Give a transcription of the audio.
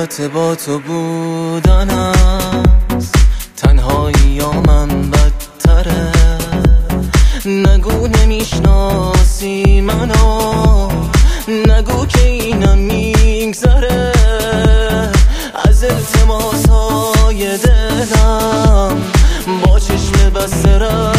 عاقبت با تو بودن است، تنهایی من بدتره. نگو نمیشناسی منو، نگو که اینم میگذره از التماسهای دلم. با چشم بسته